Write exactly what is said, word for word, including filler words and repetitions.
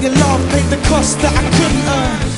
your love paid the cost that I couldn't earn.